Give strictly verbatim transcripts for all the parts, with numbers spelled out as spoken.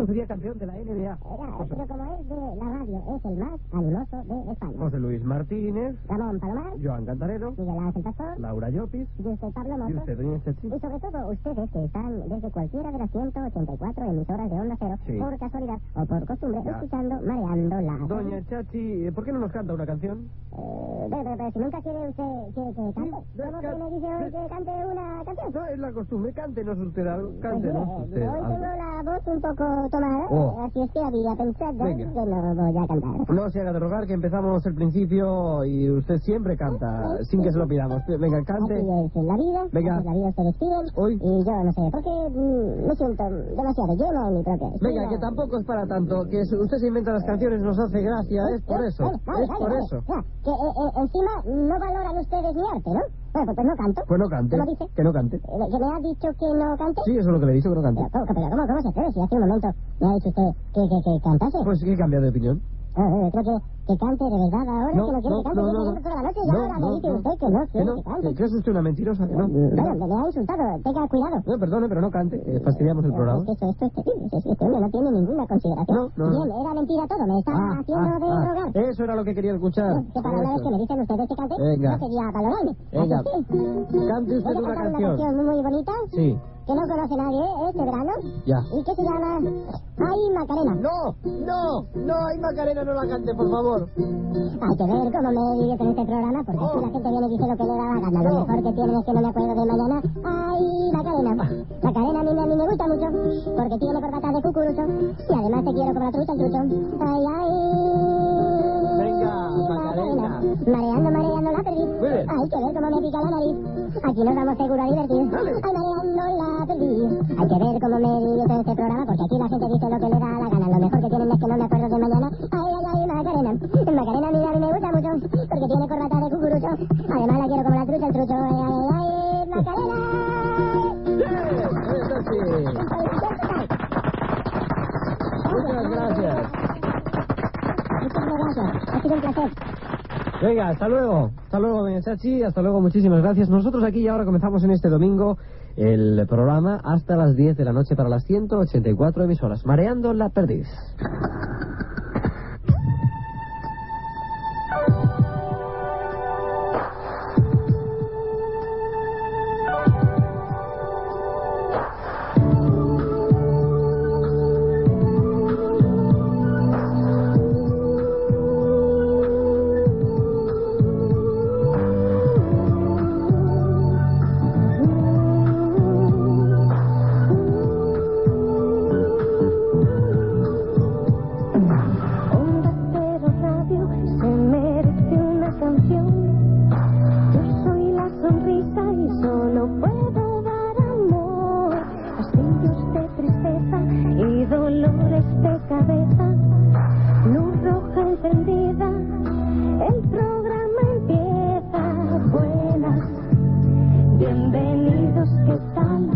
México sería campeón de la N B A. Oiga, pero como es de la radio, es el más animoso de España. José Luis Martínez, Ramón Palomar, Joan Cantarero, Miguel Ángel Pastor, Laura Llopis, y usted Pablo y Motos. usted, doña Chachi. Y sobre todo ustedes que están desde cualquiera de las ciento ochenta y cuatro emisoras de Onda Cero, Sí. por casualidad o por costumbre, Ya. escuchando Mareando la... Doña Chachi, ¿por qué no nos canta una canción? Eh, pero, pero, pero si nunca quiere usted quiere que cante, Sí, ¿cómo que can- me dice hoy que cante una canción? No, es la costumbre. Cántenos usted algo. Pues Cántenos mire, usted hoy algo. tengo la voz un poco tomada, Oh. así es que había pensado Venga. que no voy a cantar. No se haga de rogar, que empezamos el principio y usted siempre canta sin que se lo pidamos. Venga, cante. Así es la vida, Venga. así es la vida, ustedes piden, Hoy. y yo no sé, porque mm, me siento demasiado lleno en mi propia Venga, estilo. que tampoco es para tanto. Que si usted se inventa las canciones, nos hace gracia. Es por Eh, eso. vale, vale, Es vale, por vale. eso. Ya, que eh, eh, encima no valoran ustedes mi arte, ¿no? Bueno, pues, pues no canto. Pues no cante. ¿Cómo dice? Que no cante. Eh, ¿Que me ha dicho que no cante? Sí, eso es lo que le he dicho, que no cante. Pero, ¿cómo, pero, ¿cómo, ¿cómo se atreve? Si hace un momento me ha dicho usted que, que, que cantase. Pues que he cambiado de opinión. Ah, eh, creo que, que cante de verdad ahora, No, que no quiere no, que cante. no, Yo no, estoy no. toda la noche y No, ahora no, me dice no. usted que no ¿Que quiere no? que cante. ¿Que es usted una mentirosa? Que no. Bueno, me, me ha insultado. Tenga cuidado. No, perdone, pero no cante. Eh, fastidiamos el programa. Es que esto, esto es terrible. Es que este hombre no tiene ninguna consideración. No, no, no. Bien, era mentira todo. Me está Ah, haciendo ah, de ah. rogar. Eso era lo que quería escuchar. Que para una vez que me dicen ustedes que cante, Venga. no quería valorarme. Venga. Así sí. Cante usted Voy a una cantar canción. una canción muy bonita Sí. que no conoce nadie este verano Ya. y que se llama Ay Macarena. No, no, no, ay Macarena, no la cante, por favor. Hay que ver cómo me divierto en este programa porque Oh. así la gente viene y dice lo que le da la gana. Lo No. mejor que tienen es que no me acuerdo de mañana. Ay Macarena. Macarena a mí, a mí me gusta mucho porque tiene corbata de cucurucho y además te quiero como la trucha el trucho. Ay, ay. Venga, Macarena. Mareando, mareando la perdí. Muy bien. Hay que ver cómo me pica la nariz. Aquí nos vamos seguro a divertir. Dale. Ay, mareando la perdí. Hay que ver cómo me divierto en este programa porque aquí la gente dice lo que le da la gana. Lo mejor que tienen es que no me acuerdo de mañana. Ay, ay, ay, Macarena. Macarena a mí, a mí me gusta mucho porque tiene corbata de cucurucho. Además la quiero como la trucha el trucho. Ay, ay, ay, Macarena. Bien, eso sí. Muchas gracias. Muchísimas gracias. Ha sido un placer. Venga, hasta luego. Hasta luego, doña Chachi. Hasta luego, muchísimas gracias. Nosotros aquí y ahora comenzamos en este domingo el programa hasta las diez de la noche para las ciento ochenta y cuatro emisoras. Mareando la perdiz. Onda Cero Radio se merece una canción. Yo soy la sonrisa y solo puedo dar amor. Castillos de tristeza y dolores de cabeza. Luz roja encendida, el programa empieza. Buenas, bienvenidos, ¿qué tal?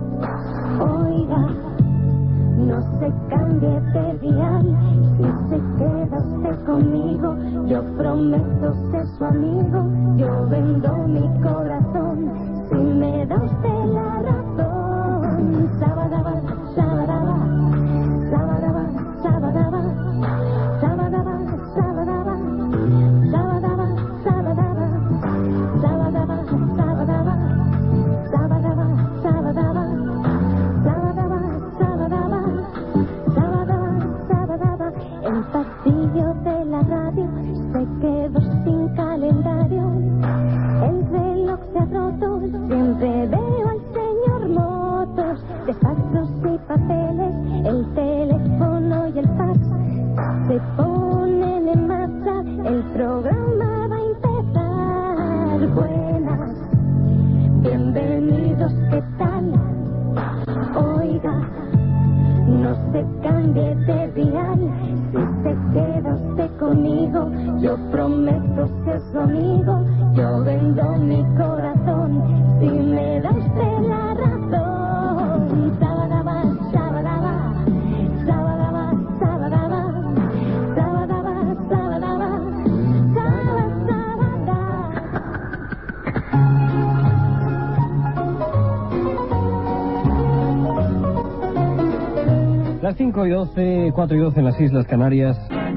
Oiga, no se cambie de dial. Si se queda usted conmigo, yo prometo ser su amigo. Yo vendo mi corazón si me da usted la razón. Sabadaba, sabadaba, sabadaba, sabadaba, sabadaba, sabadaba, sabadaba, sabadaba, sabadaba, sabadaba, sabadaba, sabadaba. Sabadaba, sabadaba, sabadaba, sabadaba. El pasillo de la radio se quedó sin calendario. El reloj se ha roto, siempre veo al señor Motos. Despachos y papeles, el teléfono y el fax se ponen en marcha, el programa va a empezar. Buenas, bienvenidos, ¿qué tal? Oiga, no se cambie de dial. Si se queda usted conmigo, yo prometo ser su amigo. Yo vendo mi corazón si me da usted la razón. Sabadaba, sabadaba, sabadaba, sabadaba, sabadaba, sabadaba, sabadaba. Las cinco cinco y doce, cuatro y doce en las Islas Canarias.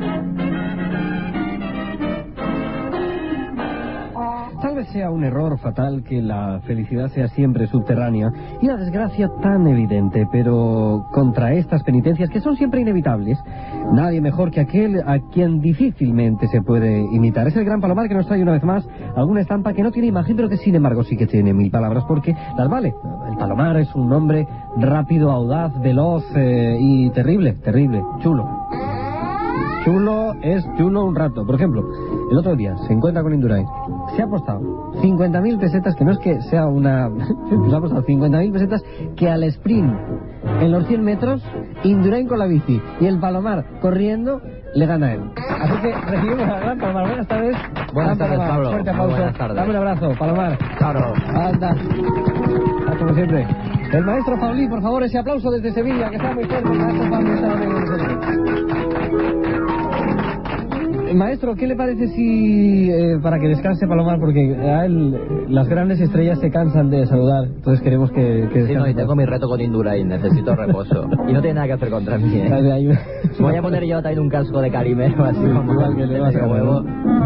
Tal vez sea un error fatal que la felicidad sea siempre subterránea y la desgracia tan evidente, pero contra estas penitencias que son siempre inevitables, nadie mejor que aquel a quien difícilmente se puede imitar. Es el gran Palomar que nos trae una vez más alguna estampa que no tiene imagen, pero que sin embargo sí que tiene mil palabras porque las vale. El Palomar es un hombre rápido, audaz, veloz eh, y terrible, terrible, chulo. Chulo es chulo un rato. Por ejemplo, el otro día se encuentra con Indurain. Se ha apostado cincuenta mil pesetas, que no es que sea una... se ha apostado cincuenta mil pesetas que al sprint en los cien metros, Indurain con la bici y el Palomar corriendo, le gana a él. Así que recibimos a gran Palomar. Buenas tardes. Buenas tardes, Palomar. Pablo. Fuerte Muy aplauso. buenas tardes. Dame un abrazo, Palomar. Claro. Anda. Ah, como siempre. El maestro Paulí, por favor, ese aplauso desde Sevilla, que está muy fuerte. El maestro Paulí está también con nosotros. Maestro, ¿qué le parece si, eh, para que descanse Palomar, porque a él las grandes estrellas se cansan de saludar, entonces queremos que, que Sí, no, y tengo mi reto con Indurain, necesito reposo. Y no tiene nada que hacer contra mí, ¿eh? Voy a poner yo también un casco de calimero, así como igual que le vas a huevo.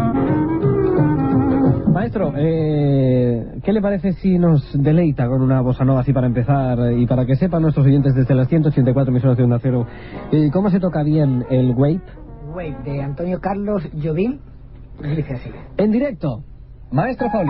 Maestro, eh, ¿qué le parece si nos deleita con una bossa nova así para empezar y para que sepan nuestros oyentes desde las ciento ochenta y cuatro emisoras de Onda Cero, eh, cómo se toca bien el Wave? Wave de Antonio Carlos Jobim, dice así. En directo, maestro Pauli.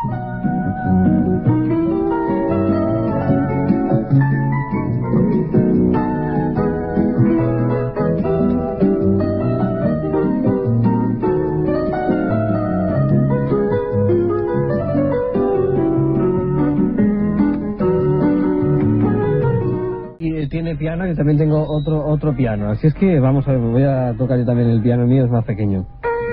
Tiene piano y también tengo otro otro piano, así es que vamos a ver, voy a tocar yo también el piano, mío es más pequeño.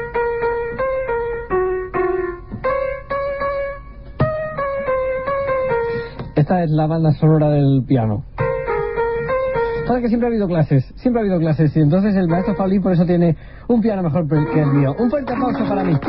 Esta es la banda sonora del piano. Sabe que siempre ha habido clases, siempre ha habido clases y entonces el maestro Pauli por eso tiene un piano mejor que el mío. Un fuerte aplauso para mí.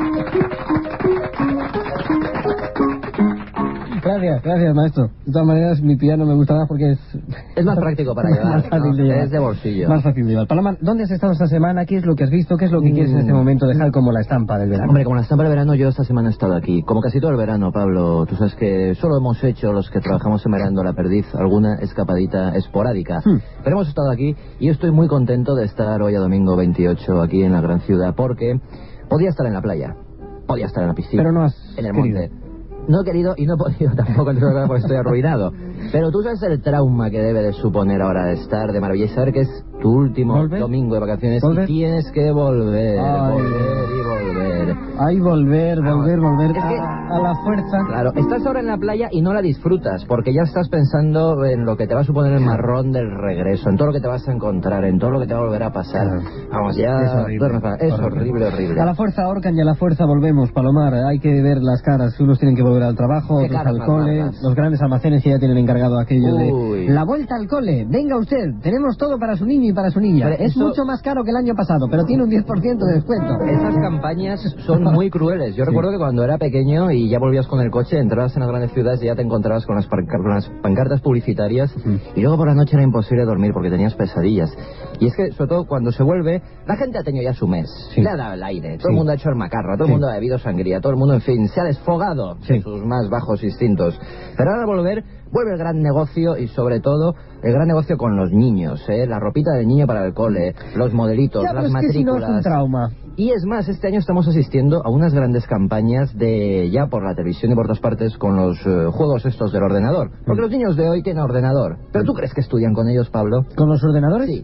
Gracias, gracias maestro. De todas maneras mi piano me gusta más porque es... Es más práctico para llevar, más fácil ¿no? de llevar. Es de bolsillo. Más fácil de llevar. Palomar, ¿dónde has estado esta semana? ¿Qué es lo que has visto? ¿Qué es lo que quieres en este momento dejar como la estampa del verano? Hombre, como la estampa del verano, yo esta semana he estado aquí. Como casi todo el verano, Pablo. Tú sabes que solo hemos hecho, los que trabajamos en Mareando la Perdiz, alguna escapadita esporádica. Hmm. Pero hemos estado aquí y yo estoy muy contento de estar hoy a domingo veintiocho aquí en la gran ciudad porque podía estar en la playa, podía estar en la piscina, pero no has en el querido. monte. No he querido y no he podido tampoco, porque estoy arruinado. Pero tú sabes el trauma que debe de suponer ahora estar de maravilla y saber que es tu último ¿Volver? domingo de vacaciones ¿Volver? y tienes que volver, Ay. volver y volver. Ay, volver, volver, volver Es que- a, a la fuerza. Claro, estás ahora en la playa y no la disfrutas porque ya estás pensando en lo que te va a suponer el marrón del regreso, en todo lo que te vas a encontrar, en todo lo que te va a volver a pasar. Claro. Vamos, ya... Es horrible. duermes para- Es horrible, horrible. A la fuerza ahorcan y a la fuerza volvemos, Palomar. Hay que ver las caras. Unos tienen que volver al trabajo, ¿Qué otros caras al más cole. largas? Los grandes almacenes que ya tienen encargado aquello Uy. de la vuelta al cole. Venga usted, tenemos todo para su niño y para su niña. Pero es eso- mucho más caro que el año pasado, pero tiene un diez por ciento de descuento. Esas campañas son muy crueles. Yo Sí. recuerdo que cuando era pequeño y ya volvías con el coche, entrabas en las grandes ciudades y ya te encontrabas con las, pancar- con las pancartas publicitarias Ujú. y luego por la noche era imposible dormir porque tenías pesadillas. Y es que, sobre todo, cuando se vuelve, la gente ha tenido ya su mes. Sí. Le ha dado el aire, todo Sí. el mundo ha hecho el macarra, todo Sí. el mundo ha bebido sangría, todo el mundo, en fin, se ha desfogado Sí. en sus más bajos instintos. Pero ahora al volver, vuelve el gran negocio y, sobre todo, el gran negocio con los niños, ¿eh? La ropita del niño para el cole, los modelitos, Ya, pero las es que si no matrículas... es un trauma. Y es más, este año estamos asistiendo a unas grandes campañas de ya por la televisión y por todas partes con los eh, juegos estos del ordenador. Porque Mm. los niños de hoy tienen ordenador. ¿Pero tú crees que estudian con ellos, Pablo? ¿Con los ordenadores? Sí.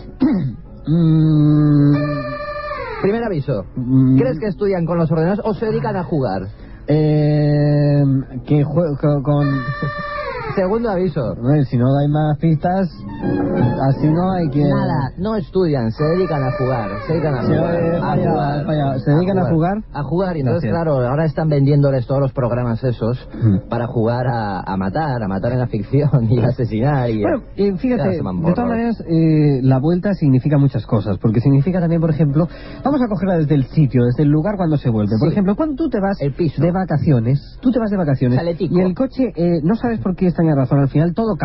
Mm, Primer aviso. Mm. ¿Crees que estudian con los ordenadores o se dedican a jugar? eh, que jue- co- con... Segundo aviso. A ver, si no hay más pistas, así no hay que... Nada, no estudian, se dedican a jugar, se dedican a Se jugar, oye, a falla, jugar, falla. ¿Se dedican a jugar? A jugar, y entonces, Gracias. claro, ahora están vendiéndoles todos los programas esos Mm. para jugar a, a matar, a matar en la ficción y a asesinar y... Bueno, eh, fíjate, Ya se de me han todas borrado. maneras, eh, la vuelta significa muchas cosas, porque significa también, por ejemplo, vamos a cogerla desde el sitio, desde el lugar cuando se vuelve. Por Sí. ejemplo, cuando tú te vas El piso. de vacaciones, tú te vas de vacaciones Saletico. y el coche, eh, no sabes por qué extraña razón, al final todo cabe.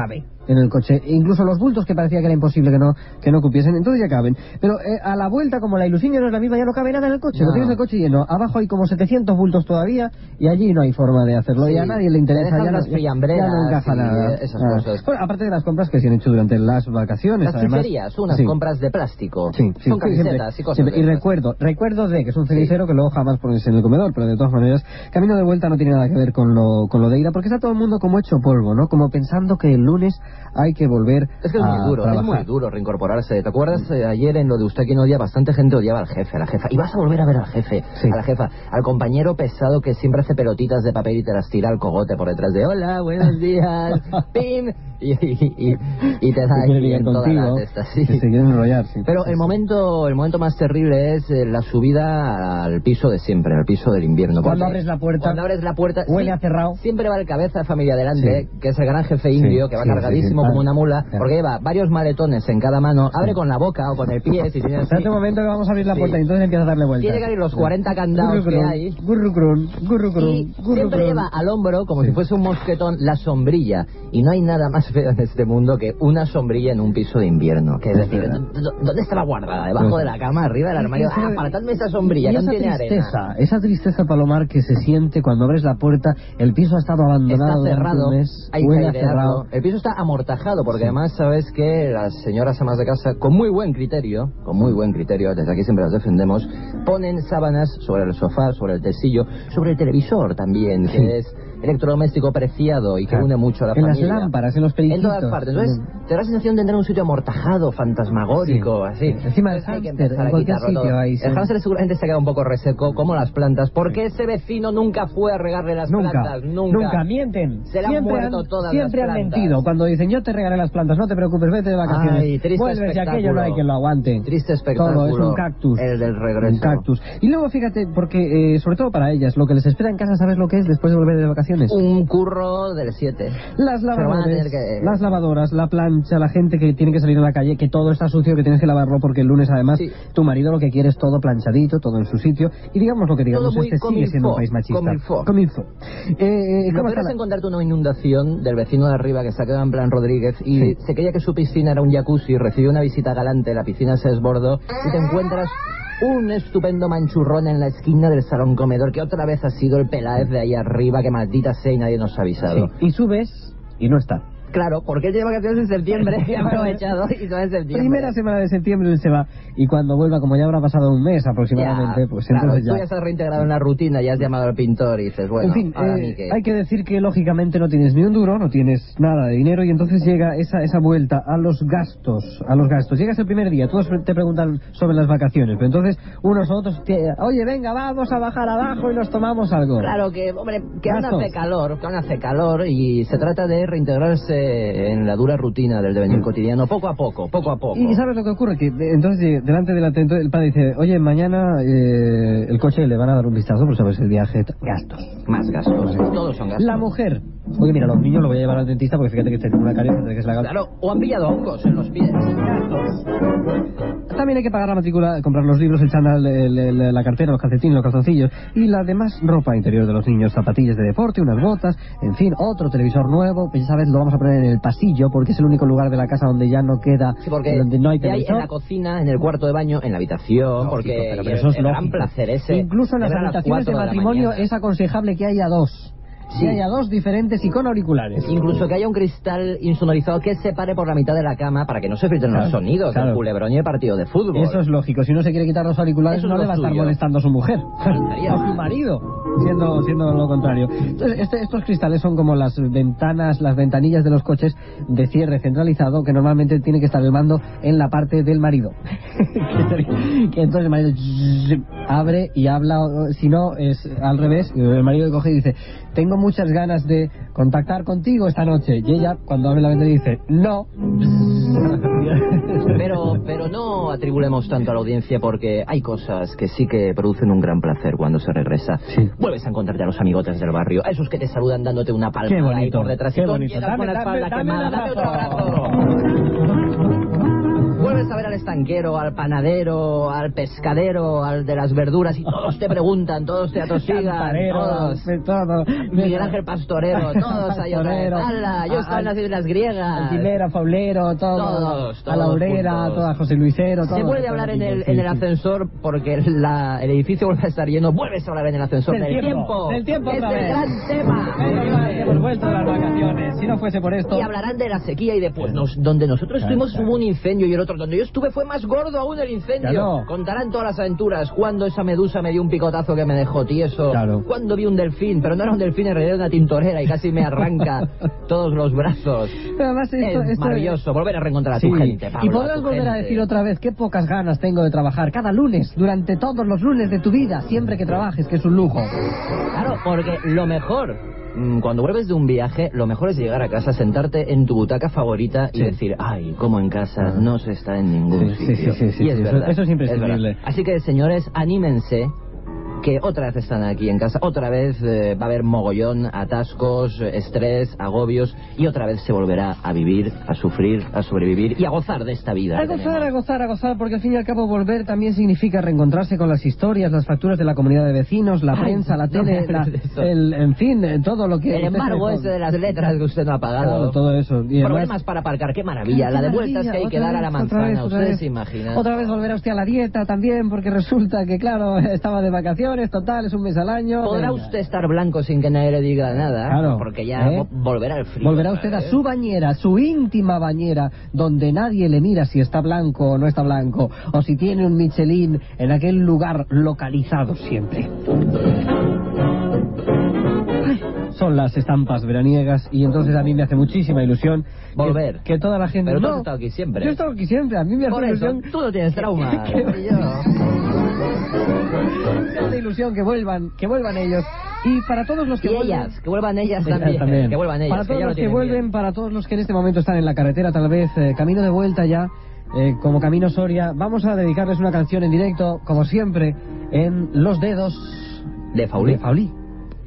en el coche, incluso los bultos que parecía que era imposible que no que no cupiesen, entonces ya caben. Pero eh, a la vuelta, como la ilusión ya no es la misma, ya no cabe nada en el coche, no. Lo tienes el coche lleno, abajo hay como setecientos bultos todavía y allí no hay forma de hacerlo, sí. Y a nadie le interesa, ya no, ya, ya no encaja nada. Esas nada. Cosas. Bueno, aparte de las compras que se han hecho durante las vacaciones, las además. Chucherías, unas sí. compras de plástico, sí, sí, son camisetas siempre, y cosas siempre. Y recuerdo, recuerdo de que es un cenicero sí. que luego jamás pones en el comedor, pero de todas maneras, camino de vuelta no tiene nada que ver con lo, con lo de ida, porque está todo el mundo como hecho polvo, ¿no? Como pensando que el lunes hay que volver es que es muy duro, trabajar. Es muy duro reincorporarse. ¿Te acuerdas eh, ayer en lo de usted quien odia? Bastante gente odiaba al jefe, a la jefa. Y vas a volver a ver al jefe, sí. a la jefa, al compañero pesado que siempre hace pelotitas de papel y te las tira al cogote por detrás de hola, buenos días, pim, y, y, y, y te da ahí en toda la testa, sí. Que se quieren enrollar, sí. Pero el momento, el momento más terrible es eh, la subida al piso de siempre, al piso del invierno. Cuando abres la puerta, cuando abres la puerta, huele sí, a cerrado. Siempre va el cabeza de familia adelante, sí. que es el gran jefe indio, sí, que va sí, cargadísimo sí, sí. como una mula, Claro. porque lleva varios maletones en cada mano, abre sí. con la boca o con el pie, si tienes... En este momento que vamos a abrir la puerta sí. y entonces empieza a darle vueltas. Tiene que abrir los cuarenta candados gurrucrun, que hay. Gurrucrun, gurrucrun, y gurrucrun. siempre lleva al hombro, como sí. si fuese un mosquetón, la sombrilla. Y no hay nada más feo en este mundo que una sombrilla en un piso de invierno. Que es decir, ¿dónde estaba guardada? ¿Debajo pues, de la cama? ¿Arriba del armario? Esa, ah, apartadme esa sombrilla, y que esa no tiene tristeza, arena. Esa tristeza, Palomar, que se siente cuando abres la puerta, el piso ha estado abandonado. Está cerrado, un mes, hay que airearlo. El piso está amortajado, porque sí. además sabes que las señoras amas de casa, con muy buen criterio, con muy buen criterio, desde aquí siempre las defendemos, ponen sábanas sobre el sofá, sobre el tesillo, sobre el televisor también, sí. que es electrodoméstico preciado y que claro. une mucho a la en familia. En las lámparas, en los periquitos. En todas partes. Entonces, te da la sensación de tener un sitio amortajado, fantasmagórico, sí. así. Encima del hámster, en cualquier sitio ahí. Sí. El hámster seguramente se queda un poco reseco, como las plantas, porque sí. ese vecino nunca fue a regarle las nunca, plantas. Nunca. Nunca, mienten. Se le han muerto han, todas siempre las plantas. Siempre han mentido. Cuando dicen, yo te regaré las plantas, no te preocupes, vete de vacaciones. Ay, triste vuelves espectáculo. Y aquello no hay quien lo aguante. Triste espectáculo. Todo, es un cactus. El del regreso. Un cactus. Y luego, fíjate, porque, eh, sobre todo para ellas, lo que les espera en casa, ¿sabes lo que es después de volver de vacaciones? Un curro del siete. Las lavadoras, que... las lavadoras, la plancha, la gente que tiene que salir a la calle, que todo está sucio, que tienes que lavarlo porque el lunes además sí. tu marido lo que quiere es todo planchadito, todo en su sitio. Y digamos lo que digamos, este sigue siendo un país machista. Comilfo. Comilfo. Eh, ¿Cómo es encontrarte una inundación del vecino de arriba que se ha quedado en plan Rodríguez y sí. se creía que su piscina era un jacuzzi, recibió una visita galante, la piscina se desbordó y te encuentras un estupendo manchurrón en la esquina del salón comedor que otra vez ha sido el Peláez de ahí arriba, que maldita sea y nadie nos ha avisado. Sí. Y subes y no está. Claro, porque él lleva vacaciones en septiembre y ha aprovechado y se va en septiembre. Primera semana de septiembre él se va y cuando vuelva, como ya habrá pasado un mes aproximadamente, ya, pues claro, entonces ya... tú ya estás reintegrado en la rutina, ya has llamado al pintor y dices, bueno, en fin, ahora eh, que... hay que decir que lógicamente no tienes ni un duro, no tienes nada de dinero y entonces llega esa esa vuelta a los gastos, a los gastos. Llegas el primer día, todos te preguntan sobre las vacaciones, pero entonces unos u otros, te, oye, venga, vamos a bajar abajo y nos tomamos algo. Claro que, hombre, que aún hace calor, que aún hace calor y se trata de reintegrarse en la dura rutina del devenir cotidiano, poco a poco, poco a poco. Y ¿sabes lo que ocurre? Que de, entonces delante del atento el padre dice, oye, mañana eh, el coche le van a dar un vistazo, pues sabes, el viaje, gastos. Más gastos, todos son gastos. La mujer, oye, mira, los niños lo voy a llevar al dentista porque fíjate que tiene una caries que es la gasta. Claro, o han pillado hongos en los pies. Gastos. También hay que pagar la matrícula, comprar los libros, el chándal, el, el, la cartera, los calcetines, los calzoncillos y la demás ropa interior de los niños, zapatillas de deporte, unas botas, en fin, otro televisor nuevo, pues ya sabes, lo vamos a poner en el pasillo porque es el único lugar de la casa donde ya no queda, sí, porque donde no hay televisor. Hay en la cocina, en el cuarto de baño, en la habitación, lógico, porque pero, pero eso es el lógico. Gran placer ese. Incluso en las habitaciones de matrimonio es aconsejable que haya dos. Sí. Que haya dos diferentes y con auriculares. Incluso que haya un cristal insonorizado que separe por la mitad de la cama para que no se filtren claro, los sonidos claro. del culebrón y el partido de fútbol. Eso es lógico. Si uno se quiere quitar los auriculares, eso no le va a estar molestando a su mujer o a su marido, siendo, siendo lo contrario. Entonces, este, estos cristales son como las ventanas, las ventanillas de los coches de cierre centralizado, que normalmente tiene que estar el mando en la parte del marido. que entonces el marido abre y habla, si no es al revés, el marido coge y dice, tengo muchas ganas de contactar contigo esta noche. Y ella, cuando abre la ventana, dice, no. Pero, pero no atribulemos tanto a la audiencia porque hay cosas que sí que producen un gran placer cuando se regresa. Sí. Vuelves a encontrarte a los amigotes del barrio, a esos que te saludan dándote una palmada qué bonito, ahí por detrás. Qué y bonito. dame, con la espalda dame, quemada. dame, Dame otro abrazo. Vuelves vuelves a ver al estanquero, al panadero, al pescadero, al de las verduras, y todos te preguntan, todos te atosigan, todos. todo. Miguel Ángel Pastorero, todos ahí otra vez. ¡Hala! Yo estaba en las Islas Griegas. Altilera, Faulero, todo. Todos, todos a la Obrera, juntos. toda José Luisero, todo. Se vuelve a hablar en el, en el ascensor porque la, el edificio vuelve a estar lleno. Vuelves a hablar en el ascensor del, del tiempo. Del tiempo es otra el vez. gran tema. Menos mal que hemos vuelto de las vacaciones. Si no fuese por esto. Y hablarán de la sequía y de pues nos, donde nosotros Claro, estuvimos claro. hubo un incendio y el otro donde yo estuve fue más gordo aún el incendio. Claro. Contarán todas las aventuras. Cuando esa medusa me dio un picotazo que me dejó tieso. Claro. Cuando vi un delfín, pero no era un delfín, en realidad era una tintorera y casi me arranca todos los brazos. Pero además esto, es esto maravilloso volver a reencontrar a Sí. tu gente, Pablo, y podrás a tu volver a gente. decir otra vez qué pocas ganas tengo de trabajar cada lunes, durante todos los lunes de tu vida, siempre que trabajes, que es un lujo. Claro, porque lo mejor, mm, cuando vuelves de un viaje, lo mejor es llegar a casa, sentarte en tu butaca favorita y Sí. decir, ay, como en casa Ah. no se está en ningún Sí, sí, sitio. sí, sí, sí, y es sí, eso- verdad. eso es imprescindible. verdad. Así que, señores, anímense, que otra vez están aquí en casa, otra vez eh, va a haber mogollón, atascos, eh, estrés, agobios, y otra vez se volverá a vivir, a sufrir, a sobrevivir y a gozar de esta vida. A que gozar, a tenemos. gozar, a gozar, porque al fin y al cabo volver también significa reencontrarse con las historias, las facturas de la comunidad de vecinos, la Ay, prensa, la no me tele, la- hables de eso. el, en fin, eh, todo lo que... El embargo ese de las letras que usted no ha pagado. Claro, todo eso. Y además- Problemas para aparcar, qué maravilla. La de vueltas que hay que Otra dar a la vez, otra manzana, vez, otra ustedes vez. se imaginan. Otra vez volverá usted a la dieta también, porque resulta que, claro, estaba de vacaciones, total, es un mes al año. Podrá venga. usted estar blanco sin que nadie le diga nada, Claro, porque ya ¿eh? vo- volverá al frío. Volverá otra usted a vez. su bañera, su íntima bañera, donde nadie le mira si está blanco o no está blanco, o si tiene un Michelin en aquel lugar localizado siempre. Ay, son las estampas veraniegas y entonces a mí me hace muchísima ilusión que- Volver. que, toda la gente... Pero tú No, has estado aquí siempre. Yo he estado aquí siempre, a mí me hace Por eso, ilusión... tú no tienes trauma. que- y yo. Me hace ilusión que vuelvan, que vuelvan ellos. Y para todos los que Y vuelven... ellas, que vuelvan ellas Ellas también. también. Que vuelvan ellas. Para que todos ya no los que tienen vuelven, miedo. para todos los que en este momento están en la carretera, tal vez eh, camino de vuelta ya, eh, como Camino Soria, vamos a dedicarles una canción en directo, como siempre, en Los Dedos De Faulí. de Faulí.